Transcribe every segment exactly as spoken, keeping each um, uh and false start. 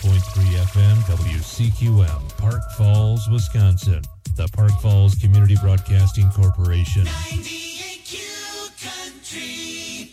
point three F M, W C Q M, Park Falls, Wisconsin. The Park Falls Community Broadcasting Corporation. ninety-eight Q Country.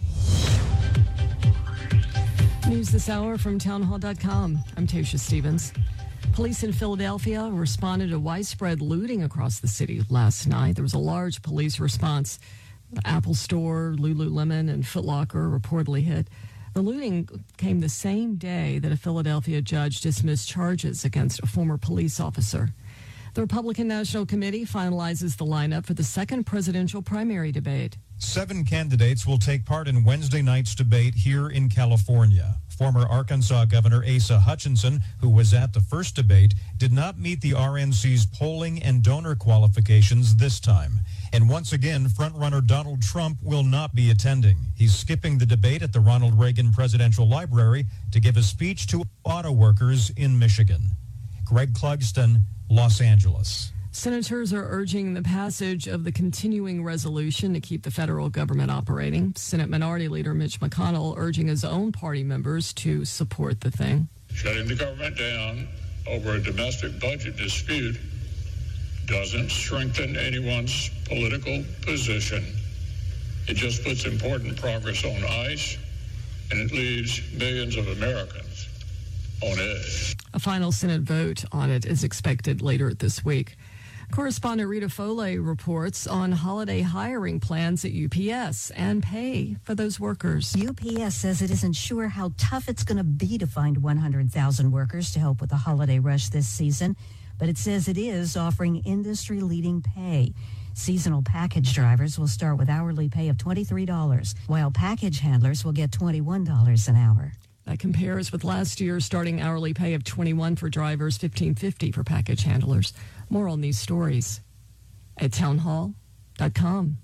News this hour from townhall dot com. I'm Tasha Stevens. Police in Philadelphia responded to widespread looting across the city last night. There was a large police response. The Apple Store, Lululemon, and Foot Locker reportedly hit. The looting came the same day that a Philadelphia judge dismissed charges against a former police officer. The Republican National Committee finalizes the lineup for the second presidential primary debate. Seven candidates will take part in Wednesday night's debate here in California. Former Arkansas Governor Asa Hutchinson, who was at the first debate, did not meet the R N C's polling and donor qualifications this time. And once again, frontrunner Donald Trump will not be attending. He's skipping the debate at the Ronald Reagan Presidential Library to give a speech to auto workers in Michigan. Greg Clugston, Los Angeles. Senators are urging the passage of the continuing resolution to keep the federal government operating. Senate Minority Leader Mitch McConnell urging his own party members to support the thing. Shutting the government down over a domestic budget dispute doesn't strengthen anyone's political position. It just puts important progress on ice, and it leaves millions of Americans on edge. A final Senate vote on it is expected later this week. Correspondent Rita Foley reports on holiday hiring plans at U P S and pay for those workers. U P S says it isn't sure how tough it's going to be to find one hundred thousand workers to help with the holiday rush this season, but it says it is offering industry-leading pay. Seasonal package drivers will start with hourly pay of twenty-three dollars, while package handlers will get twenty-one dollars an hour. That compares with last year's starting hourly pay of twenty-one dollars for drivers, fifteen fifty for package handlers. More on these stories at townhall dot com.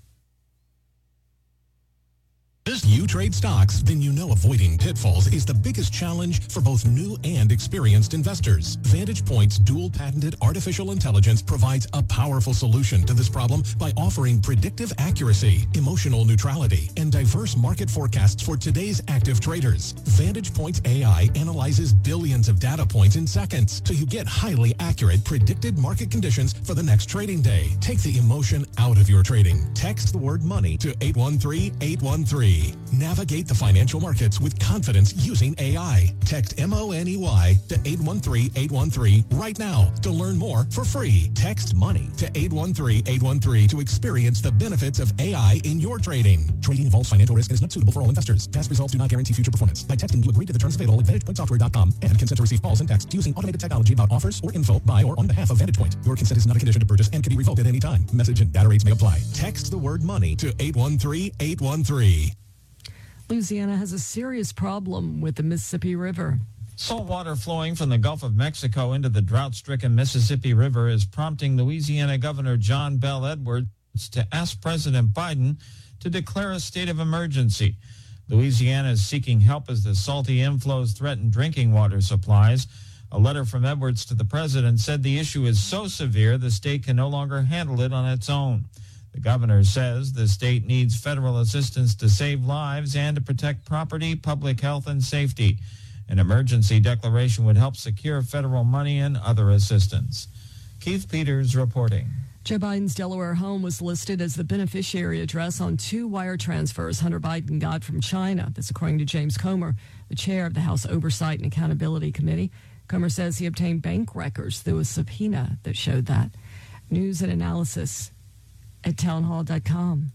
If you trade stocks, then you know avoiding pitfalls is the biggest challenge for both new and experienced investors. Vantage Point's dual-patented artificial intelligence provides a powerful solution to this problem by offering predictive accuracy, emotional neutrality, and diverse market forecasts for today's active traders. Vantage Point's A I analyzes billions of data points in seconds, so you get highly accurate predicted market conditions for the next trading day. Take the emotion out of your trading. Text the word money to eight one three eight one three. Navigate the financial markets with confidence using A I. Text M O N E Y to eight one three eight one three right now to learn more for free. Text money to eight one three eight one three to experience the benefits of A I in your trading. Trading involves financial risk and is not suitable for all investors. Past results do not guarantee future performance. By texting, you agree to the terms available at vantage point software dot com and consent to receive calls and texts using automated technology about offers or info by or on behalf of Vantage Point. Your consent is not a condition to purchase and can be revoked at any time. Message and data rates may apply. Text the word money to eight one three eight one three. Louisiana has a serious problem with the Mississippi River. Salt water flowing from the Gulf of Mexico into the drought-stricken Mississippi River is prompting Louisiana Governor John Bel Edwards to ask President Biden to declare a state of emergency. Louisiana is seeking help as the salty inflows threaten drinking water supplies. A letter from Edwards to the president said the issue is so severe the state can no longer handle it on its own. The governor says the state needs federal assistance to save lives and to protect property, public health, and safety. An emergency declaration would help secure federal money and other assistance. Keith Peters reporting. Joe Biden's Delaware home was listed as the beneficiary address on two wire transfers Hunter Biden got from China. This according to James Comer, the chair of the House Oversight and Accountability Committee. Comer says he obtained bank records through a subpoena that showed that. News and analysis at townhall dot com.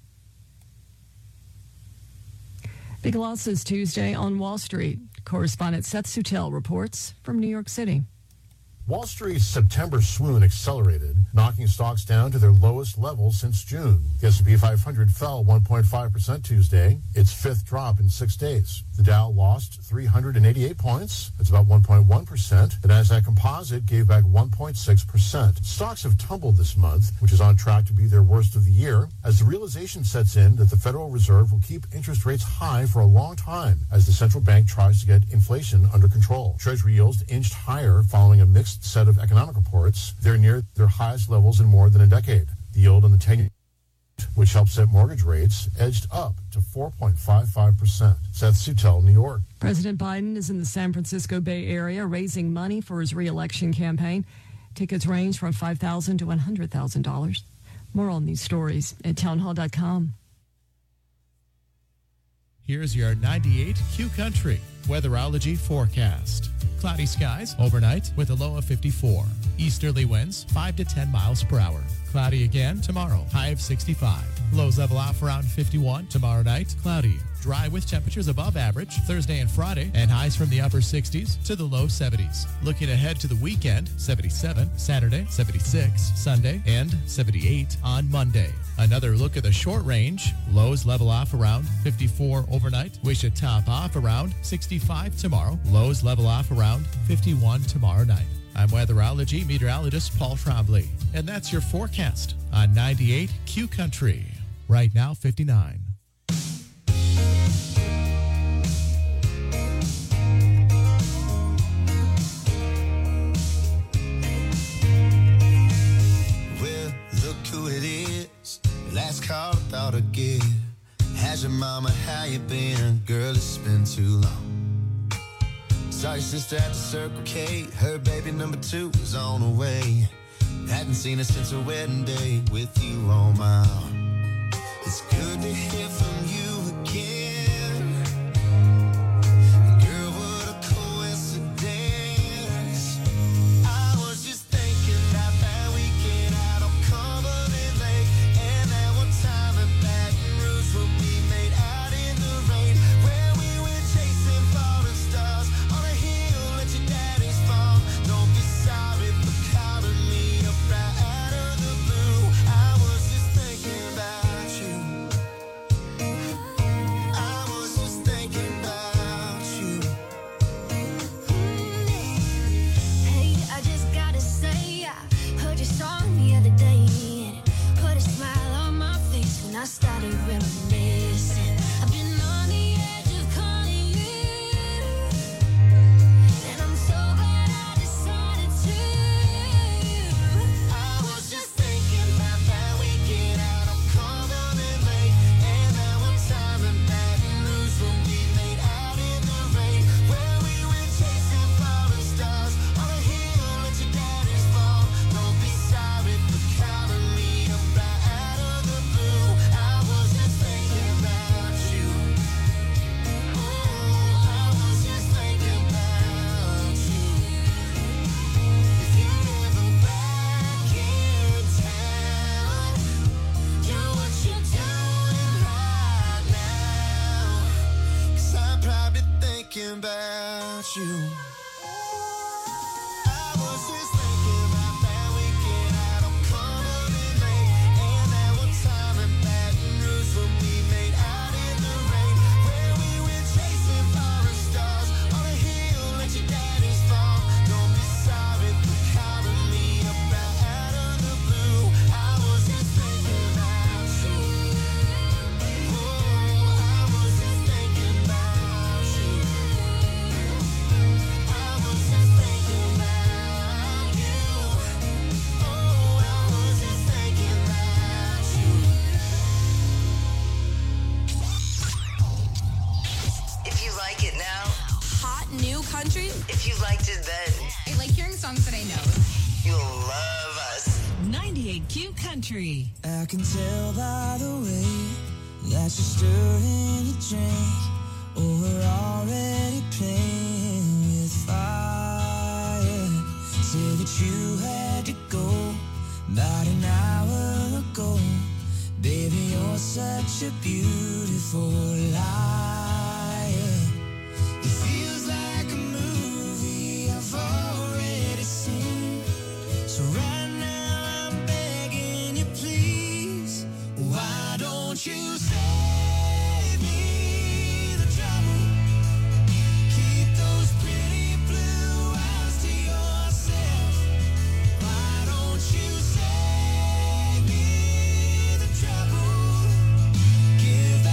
Big losses Tuesday on Wall Street. Correspondent Seth Sutel reports from New York City. Wall Street's September swoon accelerated, knocking stocks down to their lowest level since June. The S and P five hundred fell one point five percent Tuesday, its fifth drop in six days. The Dow lost three hundred eighty-eight points. That's about one point one percent. The Nasdaq Composite gave back one point six percent. Stocks have tumbled this month, which is on track to be their worst of the year, as the realization sets in that the Federal Reserve will keep interest rates high for a long time as the central bank tries to get inflation under control. Treasury yields inched higher following a mixed set of economic reports. They're near their highest levels in more than a decade. The yield on the ten-year, which helps set mortgage rates, edged up to four point five five percent. Seth Sutel, New York. President Biden is in the San Francisco Bay Area raising money for his re-election campaign. Tickets range from five thousand dollars to one hundred thousand dollars. More on these stories at townhall dot com. Here's your ninety-eight Q Country weatherology forecast. Cloudy skies overnight with a low of fifty-four. Easterly winds five to ten miles per hour. Cloudy again tomorrow, high of sixty-five. Lows level off around fifty-one. Tomorrow night, cloudy. Dry with temperatures above average Thursday and Friday, and highs from the upper sixties to the low seventies. Looking ahead to the weekend, seventy-seven, Saturday, seventy-six, Sunday, and seventy-eight on Monday. Another look at the short range. Lows level off around fifty-four overnight. We should top off around sixty-five tomorrow. Lows level off around fifty-one tomorrow night. I'm weatherology meteorologist Paul Trombley, and that's your forecast on ninety-eight Q Country. Right now, fifty-nine. Well, look who it is. Last call I thought I'd give. How's your mama? How you been? Girl, it's been too long. Saw your sister at the Circle K. Her baby number two was on the way. Hadn't seen her since her wedding day with you on my arm. It's good to hear from you again. Girl, what a coincidence. I was just thinking about that weekend out on Cumberland Lake, and that one time in Baton Rouge when we made out in the rain, where we went chasing falling stars on a hill at your daddy's farm. Don't be sorry for calling me up right out of the blue. I was just thinking about you. I was just thinking about you. Hey, I just gotta say, I heard your song the other day, and it put a smile on my face when I started reminiscing. I've been on the edge of calling you, and I'm so glad I decided to. I was just thinking about that weekend out on Cumberland Lake, and that one time in Baton Rouge when we made out in the rain, where we went chasing falling stars on a hill at your daddy's farm. Don't be sorry for calling me up right out of the blue. I was just thinking about you. Oh, I was just thinking about you. If you're ever back in town, do what you're doing right now, 'cause I'm probably thinking about you. I was just thinking about that weekend out on Cumberland Lake, and that one time in Baton Rouge when we made out in the rain, where we went chasing falling stars on a hill at your daddy's farm. Don't be sorry for calling me up right out of the blue. I was just thinking about you. Oh, I was just thinking about you. I was just thinking about you. Oh, I was just thinking about you. If you like it now, Hot new country? if you liked it then, I like hearing songs that I know. you'll love us. ninety-eight Q Country. I can tell by the way that you're stirring your drink. Oh, we're already playing with fire. Said that you had to go about an hour ago. Baby, you're such a beautiful liar. It feels like a movie I've already seen. So right now I'm begging you, please, why don't you save me the trouble? Keep those pretty blue eyes to yourself. Why don't you save me the trouble? Give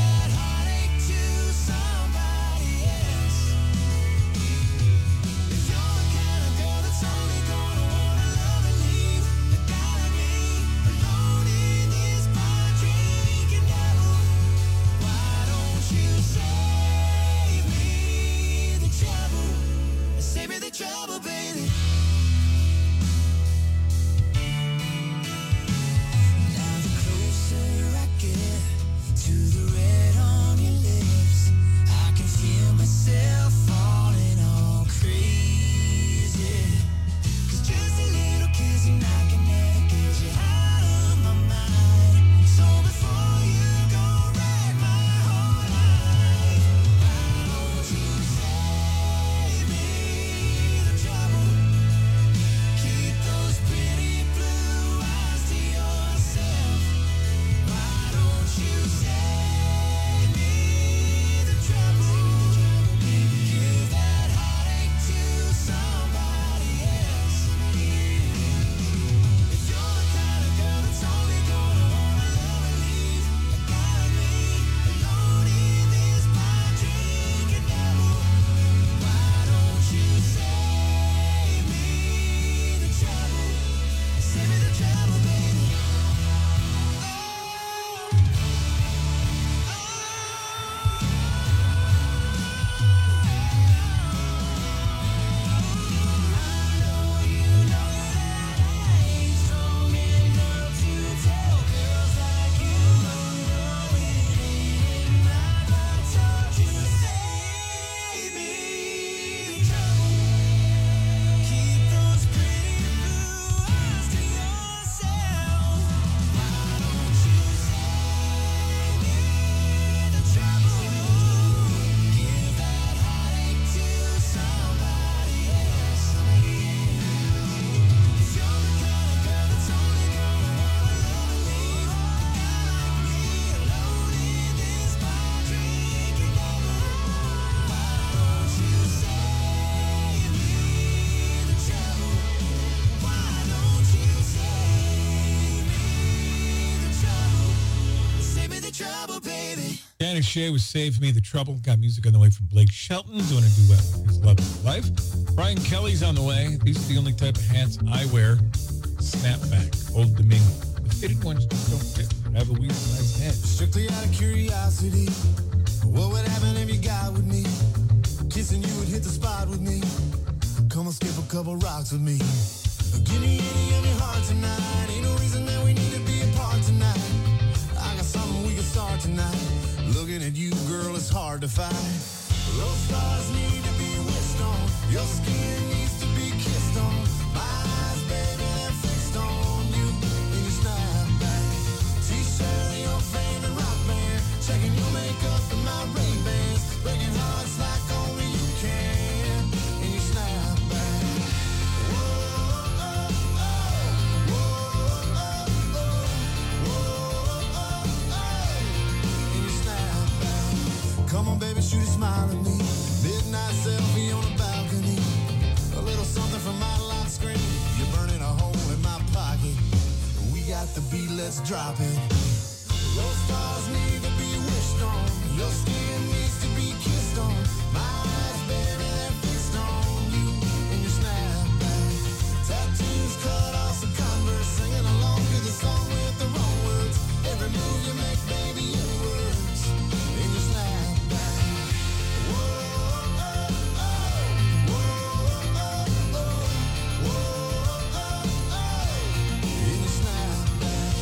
Shea with Save Me the Trouble. Got music on the way from Blake Shelton doing a duet with his love of life. Brian Kelly's on the way. These are the only type of hats I wear. Snapback, Old Domingo. The fitted ones just don't fit. Have a weird nice head. Strictly out of curiosity, what would happen if you got with me? Kissing you would hit the spot with me. Come and skip a couple rocks with me. Give me any of your heart tonight. Ain't no reason that we need to be apart tonight. I got something we can start tonight. Looking at you, girl, it's hard to find. Those stars need to be wished on. Your skin needs to be kissed on. My eyes, baby, they're fixed on you in your snapback. T-shirt, your favorite rock band. Checking your makeup and my Ray-Bans. Breaking hearts like only you can in your snapback. Whoa, oh, oh, whoa, oh, oh, whoa, oh, oh, in your snapback. Come on, baby, shoot a smile at me. Midnight selfie on the balcony. A little something from my lock screen. You're burning a hole in my pocket. We got the beat, let's drop it. Those stars need to be wished on. Your skin needs to be kissed on. My eyes, baby, they're fixed on you in your snapback. Tattoos cut off some Converse. Singing along to the song with the wrong words. Every move you make, baby, it works in your snapback. Whoa, oh, oh, whoa, oh, oh, whoa, oh, oh, in your snapback.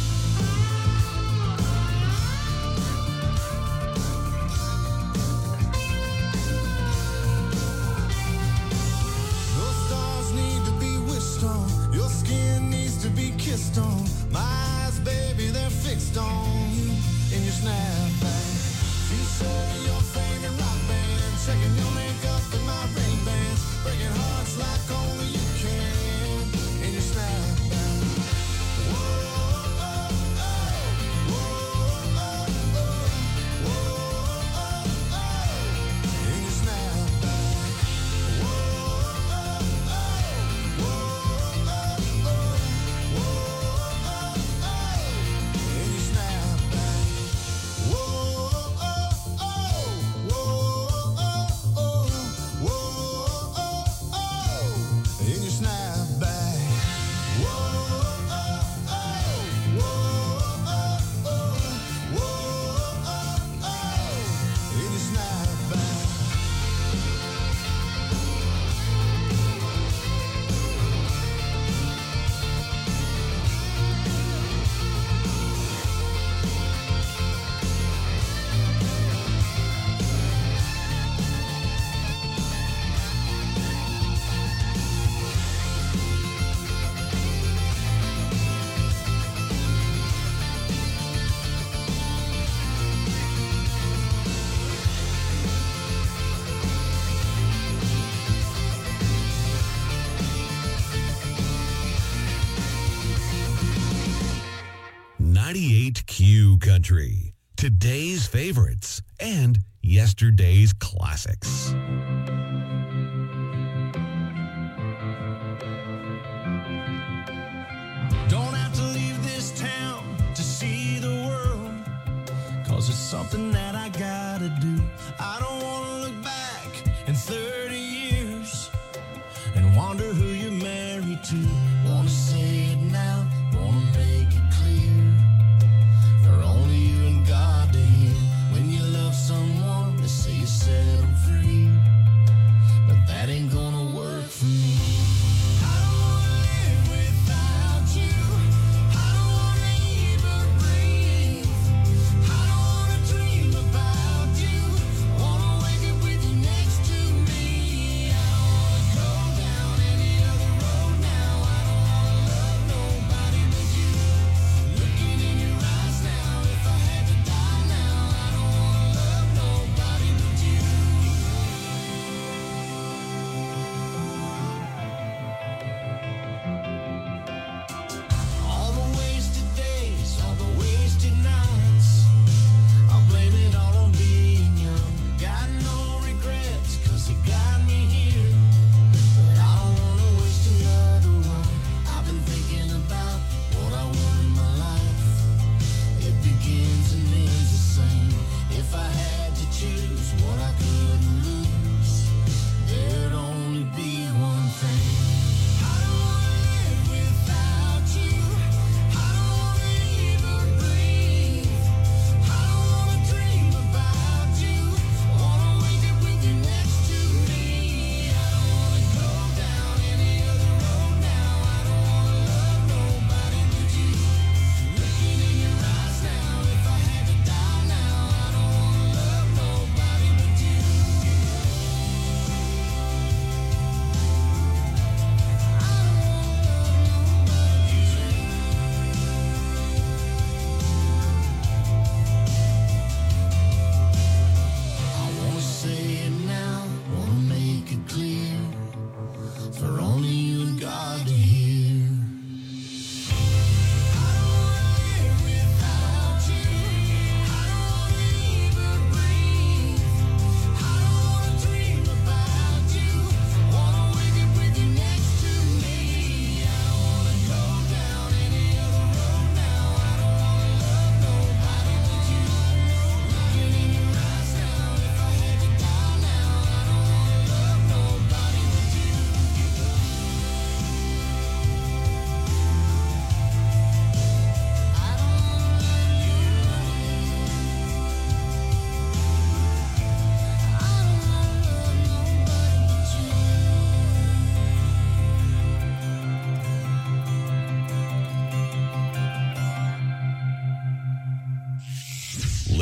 Those stars need to be wished on. Your skin needs to be kissed on. My eyes, baby, they're fixed on you in your snapback. T-shirt, your favorite rock band. Checking your makeup and my Ray-Bans. Breaking hearts like only you can in your snapback. Whoa, oh, oh, whoa, oh, oh, whoa, oh, oh, in your snapback. Whoa, oh, oh, whoa, oh, oh, whoa, oh, oh, in your snapback. Whoa, oh, oh, whoa, oh, oh, whoa, oh, oh, in your snapback. Whoa, oh, oh, whoa, oh, oh, whoa, oh, oh, in your snapback. ninety-eight Q Country. Today's favorites and yesterday's classics. Don't have to leave this town to see the world, 'cause it's something that I gotta do. I don't wanna look back in thirty years and wonder who you're married to. Wanna say it now, wanna make it clear, for only you and God to hear. When you love someone, they say you set them free, but that ain't gonna work for me. I don't wanna live without you. I don't wanna even breathe. I don't wanna dream about you. Wanna wake up with you next to me. I don't wanna go down any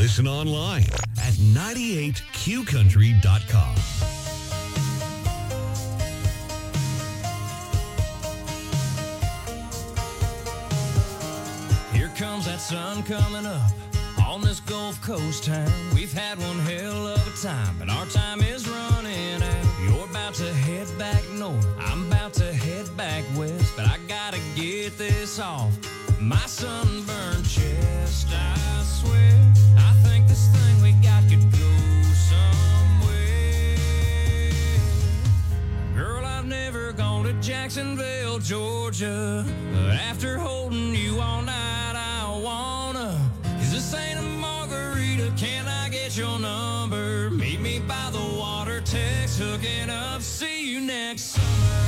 Listen online at ninety-eight q country dot com. Here comes that sun coming up on this Gulf Coast town. We've had one hell of a time, but our time is running out. You're about to head back north, I'm about to head back west, but I gotta get this off my sunburned chest. I swear, I think this thing we got could go somewhere. Girl, I've never gone to Jacksonville, Georgia, but after holding you all night, I wanna. Is this ain't a margarita? Can I get your number? Meet me by the water, text, hooking up. See you next summer.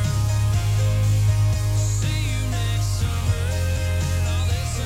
See you next summer. All this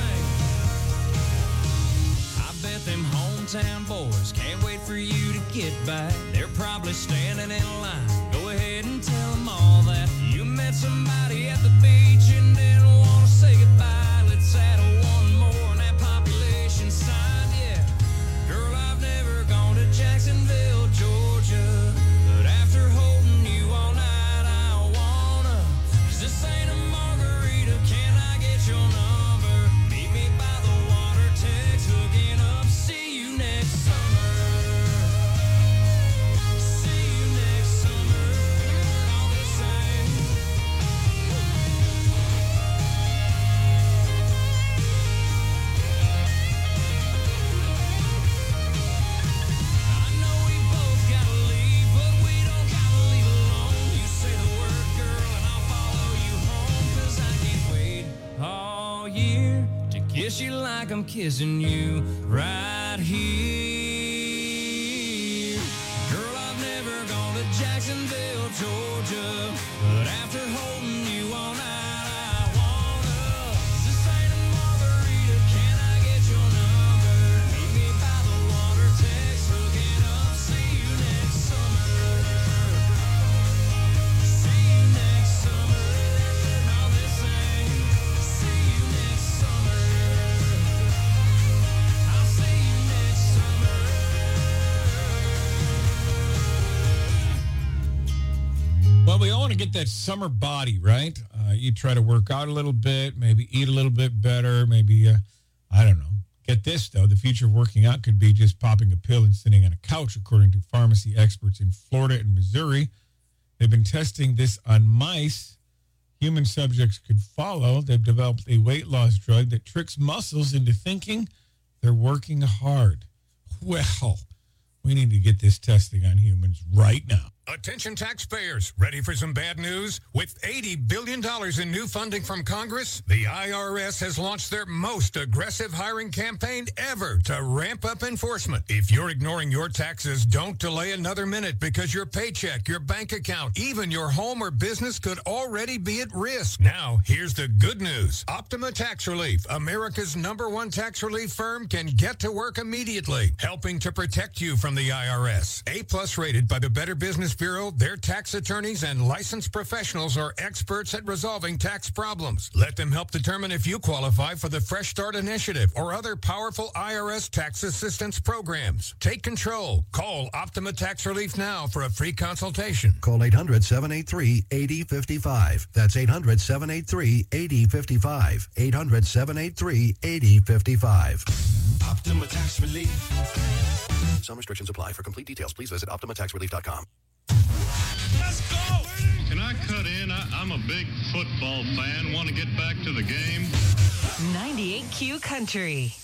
ain't. I bet them hometown boys can't wait for you to get back. They're probably standing in line. Go ahead and tell them all that you met somebody at the beach and didn't want to say goodbye. Let's add a one more on that population sign. Yeah, girl, I've never gone to Jacksonville, Georgia, but after holding you all night, I wanna. 'Cause this ain't a margarita. Can I get your number? Meet me by the water, text, hooking up. See you next summer. See you next summer. All the same. I know we both gotta leave, but we don't gotta leave alone. You say the word, girl, and I'll follow you home. 'Cause I can't wait all year to kiss you like I'm kissing you right here. Girl, I've never gone to Jacksonville, Georgia, but after holding you all night, I wanna. 'Cause this ain't a margarita. Can I get your number? Meet me by the water, text, hooking up. See you next summer. See you next summer. All this ain't. See you next summer. I'll see you next summer. Well, we all want to get that summer body, right? Uh, you try to work out a little bit, maybe eat a little bit better, maybe, uh, I don't know. Get this, though. The future of working out could be just popping a pill and sitting on a couch, according to pharmacy experts in Florida and Missouri. They've been testing this on mice. Human subjects could follow. They've developed a weight loss drug that tricks muscles into thinking they're working hard. Well, we need to get this testing on humans right now. Attention taxpayers, ready for some bad news? With eighty billion dollars in new funding from Congress, the I R S has launched their most aggressive hiring campaign ever to ramp up enforcement. If you're ignoring your taxes, don't delay another minute because your paycheck, your bank account, even your home or business could already be at risk. Now, here's the good news. Optima Tax Relief, America's number one tax relief firm, can get to work immediately, helping to protect you from the I R S. A-plus rated by the Better Business Bureau, their tax attorneys and licensed professionals are experts at resolving tax problems. Let them help determine if you qualify for the Fresh Start Initiative or other powerful I R S tax assistance programs. Take control. Call Optima Tax Relief now for a free consultation. Call eight hundred, seven eight three, eight zero five five. That's eight hundred, seven eight three, eight zero five five. eight hundred, seven eight three, eight zero five five. Optima Tax Relief. Some restrictions apply. For complete details, please visit optima tax relief dot com. Let's go! Can I cut in? I, I'm a big football fan. Want to get back to the game? ninety-eight Q Country.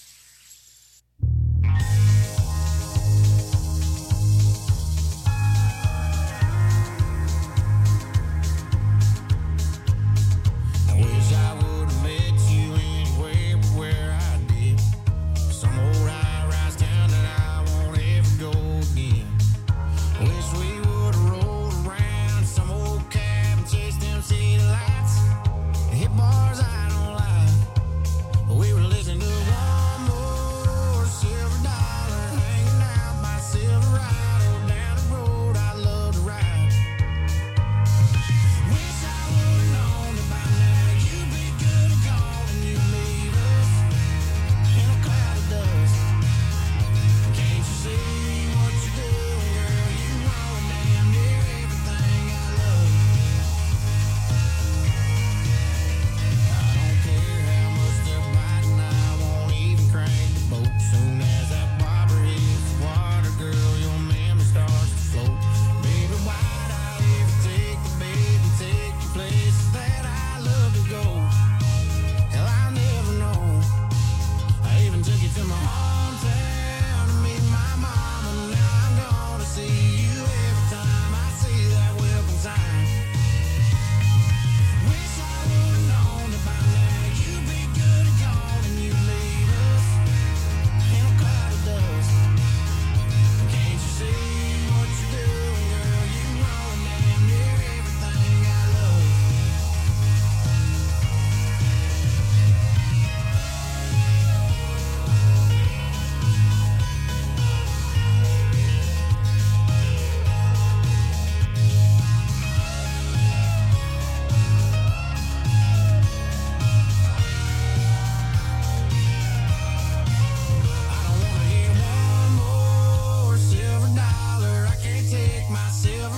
Wish I would have met you anywhere but where I did. Some old high-rise town that I won't ever go again. Wish we would have rolled around some old cab and chased them city lights. Hit bars I don't like. We were listening to one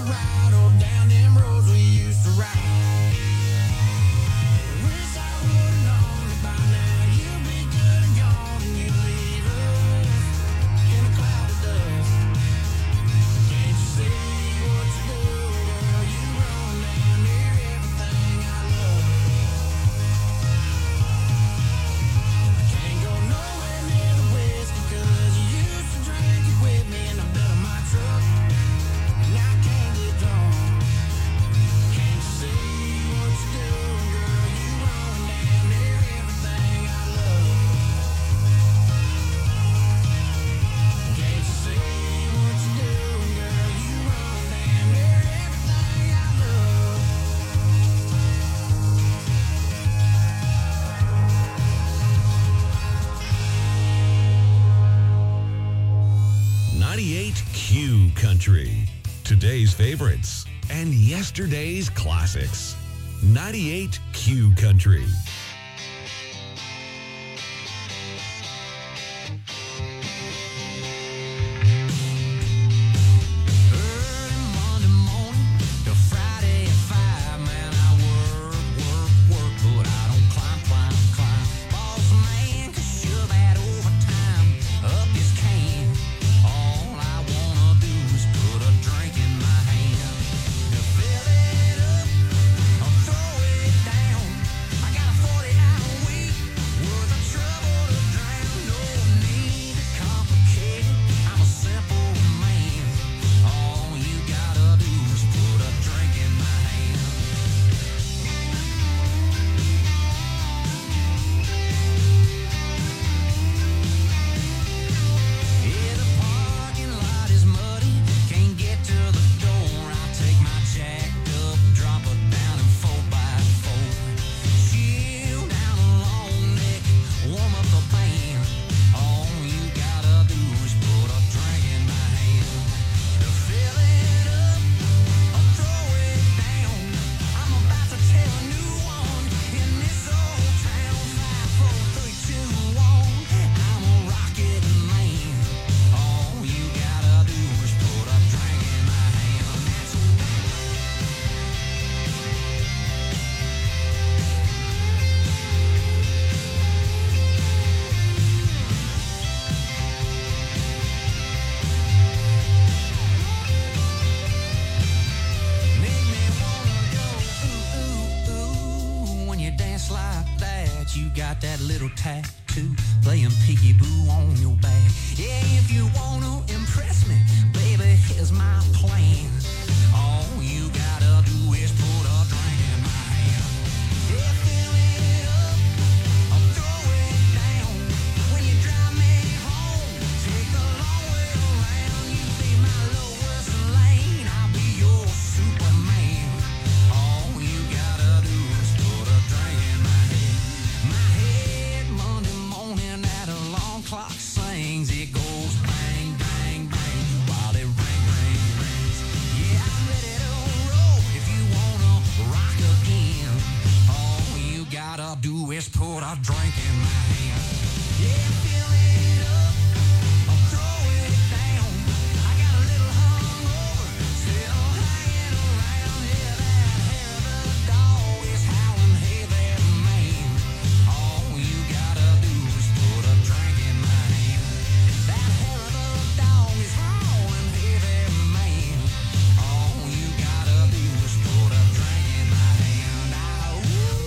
ride all down them roads we used to ride. Wish I would've known that by now you'd be good and gone and you'd leave us in a cloud of dust. Can't you see what you do, girl? You run down near everything I love. I can't go nowhere near the whiskey 'cause you used to drink it with me in the bed of my truck, and I can't get drunk. Can't you see what you do, girl? You run down near everything I love. Can't you see what you do, girl? You run down near everything I love. ninety-eight Q Country. Today's favorites and yesterday's classics. ninety-eight Q Country. Early Monday morning till Friday at five, man, I work, work, work, but I don't climb, climb, climb. Boss man can shove that overtime up his can. All I wanna do is put a drink in my hand. To fill it up or throw it down. I got a forty-hour week worth of trouble to drown. No need to complicate it. I'm a simple man. All you gotta do is put a drink in my hand. Yeah, the parking lot is muddy, can't get to the door. I'll take my jacked up, drop her down in four by four. Chill down a long neck, warm up the band. All you gotta do is put a drink in my hand. To fill it up or throw it down. I'm about to tell a new one in this old town. Five, four, three, two, one. I'm a rocket man. All you gotta do is put a drink in my hand. That's make me wanna go ooh, ooh, ooh. When you dance like that, you got that little tattoo playing peekaboo on your back. Yeah, if you wanna impress me, baby, here's my plan. All you gotta do is put a drink in my hand. Yeah, fill it up or throw it down. When you drive me home, take the long way around. You be my lowest lane, I'll be your Superman. All you gotta do is put a drink in my head. My head Monday morning at alarm clock sings. It goes bang, bang, bang while it ring, ring, rings. Yeah, I'm ready to roll if you wanna rock again. All you gotta do is put a drink in my hand. Yeah, fill it up or throw it down. I got a little hungover, still hanging around. Yeah, that hair of the dog is howling, hey there, man. All you gotta do is put a drink in my hand. That hair of the dog is howling, hey there, man. All you gotta do is put a drink in my hand. Ah, ooh.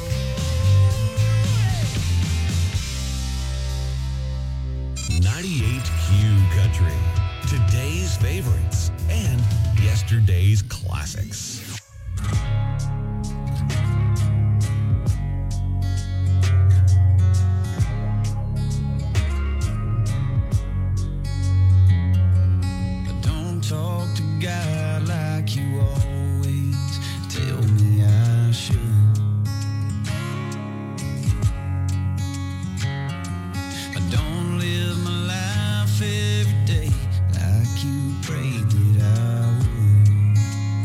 ninety-eight Q Country. Today's favorites and yesterday's classics. Don't talk to God like you always tell me I should. I don't live my life every day like you prayed that I would.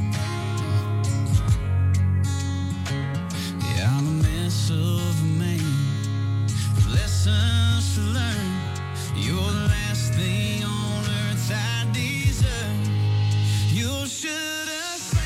Yeah, I'm a mess of a man with lessons to learn. You're the last thing on earth I deserve. You should have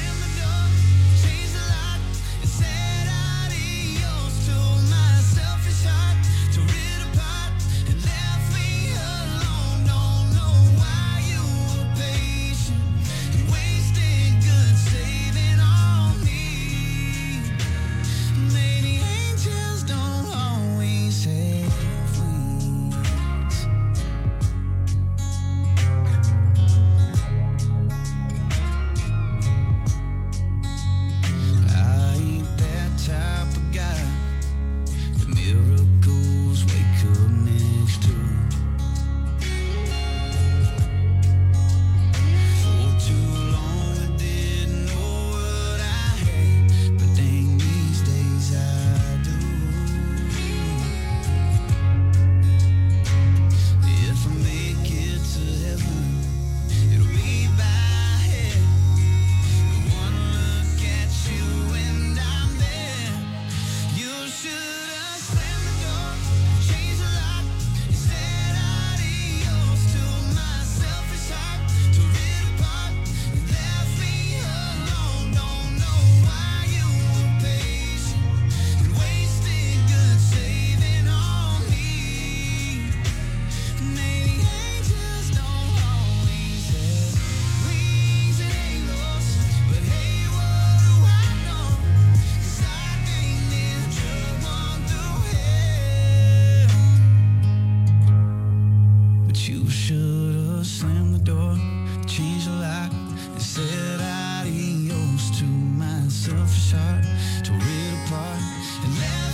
you should have slammed the door, changed the lock, and said adios to my selfish heart, tore it apart, and let